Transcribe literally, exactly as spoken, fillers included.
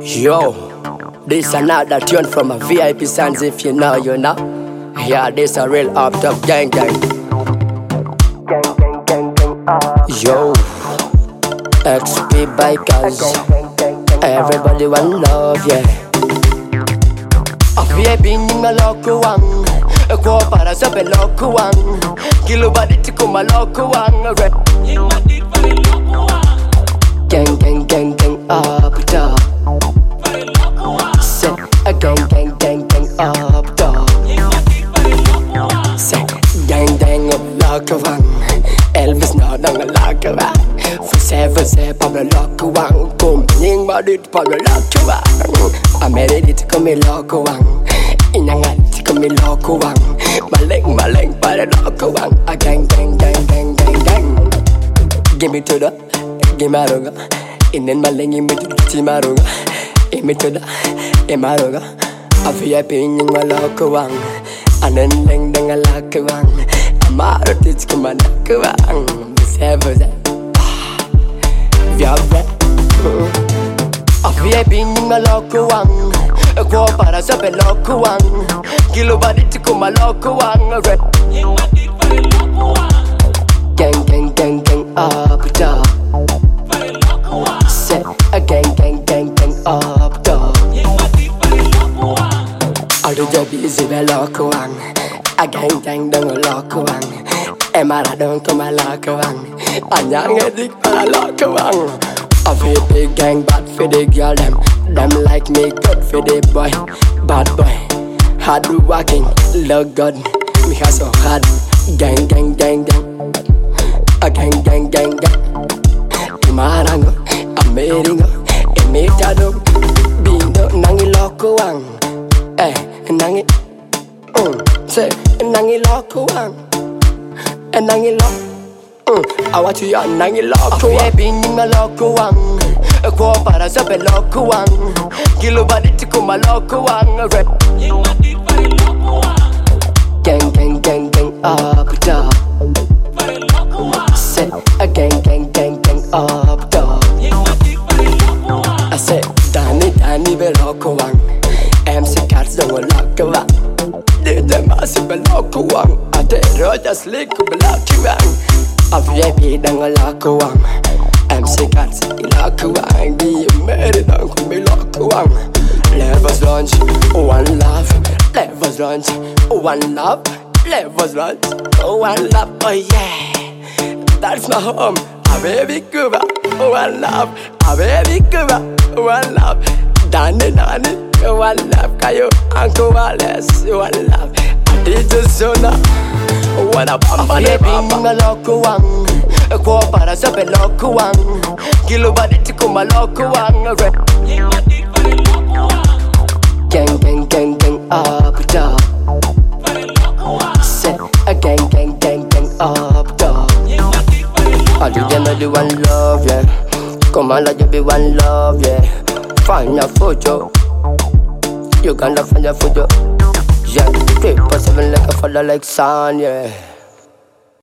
Yo, this another tune from a V I P Sounds, if you know, you know. Yeah, this a real up top gang gang. Gang gang gang gang. Yo, X P bikers. Everybody want love, yeah. A V I P nying maloko wang. Ko para sa peloko wang. Kilo badit ko maloko wang. Nying madit pa rin loko wang. Gang gang gang gang up top. Say a gang gang gang gang up top. Say gang gang up lokawang. Elvis na nang lokawang. Fuse fuse pablo lokawang. Kum nying madit pablo lokawang. Amerit kami lokawang. Inangat kami lokawang. Maleng maleng para lokawang. A gang gang gang gang gang gang. Give me to the Gimaruga, inen malengi miti timaruga, imituda, imaruga. A V I P nying malokawang, anen leng dengan lakawang, amarutis kumanakawang, bisa bisa. Viabe, a V I P nying malokawang, ko para sa pelokawang, kilo badit kumalokawang, nying madit pa rin lokawang. Gang gang gang gang up top. Say a gang gang gang gang up top. Aduh jadi zibe lokawang. A gang gang dong lokawang. Emara dong koma lokawang. Anyang edik para lokawang. A V I P gang bad for the girl them. Them like me good for the boy. Bad boy, hard working, look good. Me hustle hard. Gang gang gang gang. A gang gang gang gang. Imarango, Amerigo, Emitado, Bindo, Nangi Lokawang. Eh, Nangi, um, say, Nangi Lokawang. And Nangi Lok, um, I want you on Nangi Lokawang. I V I P nying lokawang. Ko para sa pelokawang. Kilo badit ko malokawang. Nying madit pa rin lokawang. Gang gang gang gang up top. Say a gang gang gang gang up top. I said Danny Danny belokawang. M C Cats dong lokawang. Dito masih belokawang. Ate roja slick belokawang. A V I P dong lokawang. M C Cats ilokawang. Di Mary dong belokawang. Levels lunch, one love. Levels lunch, one love. Levels lunch, one love. Oh yeah. That's my home, a baby Cuba, one love, a baby Cuba, one love. Danny Danny, one love. Kayo, Uncle Wallace, one love. Adito Zona, one up. A V I P nying lokawang, ko para sa pelokawang. Kilo badit ko malokawang. Nying madit pa rin lokawang. Gang gang gang gang up top. Say a gang gang gang gang up top. I do them, I do one love, yeah. Come on, let you be one love, yeah. Find a photo. You gonna find a photo. Yeah, three, four, seven like a father like son, yeah.